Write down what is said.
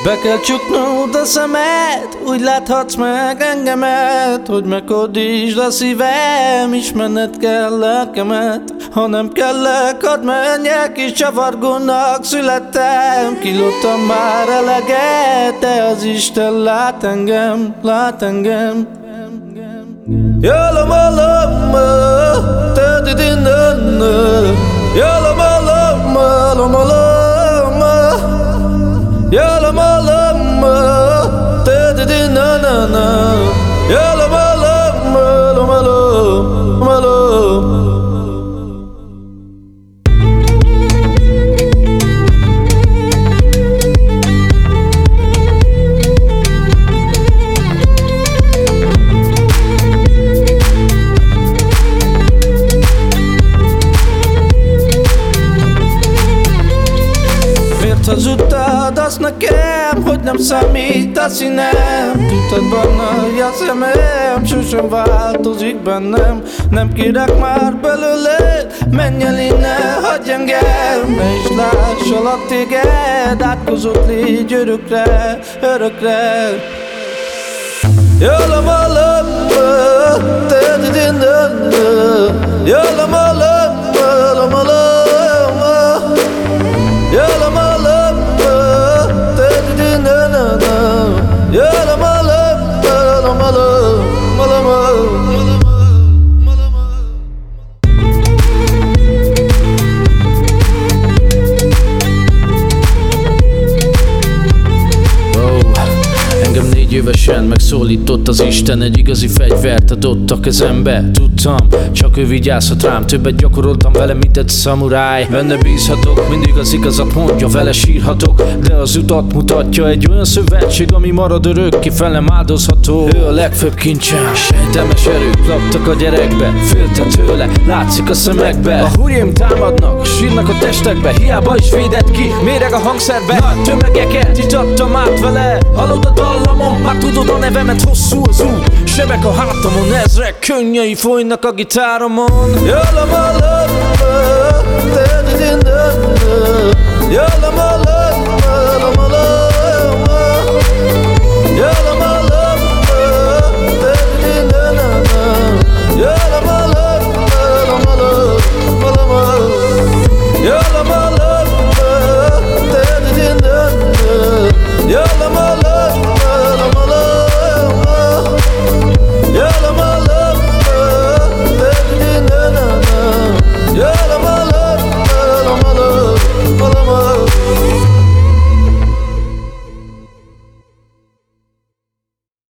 Be kell csuknod a szemed, úgy láthatsz meg engemet, hogy meghódítsd a szívem, ismerned kell lelkemet. Ha nem kellek, hadd menjek, és csavargónak születtem. Kilóttam már eleget, de az Isten lát engem, lát engem. Yalamalama, tadidinana, yalamalama, lamalama, yalamalama, tadidinana, yalamalama, lamalama. Hazudtad azt nekem, hogy nem számít a színem. Tudtad barna a szemem, sosem változik bennem. Nem kérek már belőled, menj el innen, hagyj engem. Ne is lássalak téged, átkozott légy örökre, örökre. Yalamalama, tadidinana, yalamalama, lamalama, yalamalama, engem 4 évesen megszólított az Isten, egy igazi fegyvert adott a kezembe. Tudtam, csak ő vigyázhat rám, többet gyakoroltam vele, mint egy szamuráj. Benne bízhatok, mindig az igazat mondja, vele sírhatok, de az utat mutatja. Egy olyan szövetség, ami marad örökké, felem áldozható. Ő a legfőbb kincsem, sejtelmes erők laktak a gyerekbe, féltem tőle, látszik a szemekbe. A hurjém támadnak, sírnak a testekbe, hiába is védett ki, méreg a hangszerbe. Nagy tömegeket itattam át vele, hallod a dallamon, már tudod a nevemet, hosszú az út, sebek a hátamon, ezrek könnyei folynak a gitáromon. Yalamalama, tadidinana, yalamalama.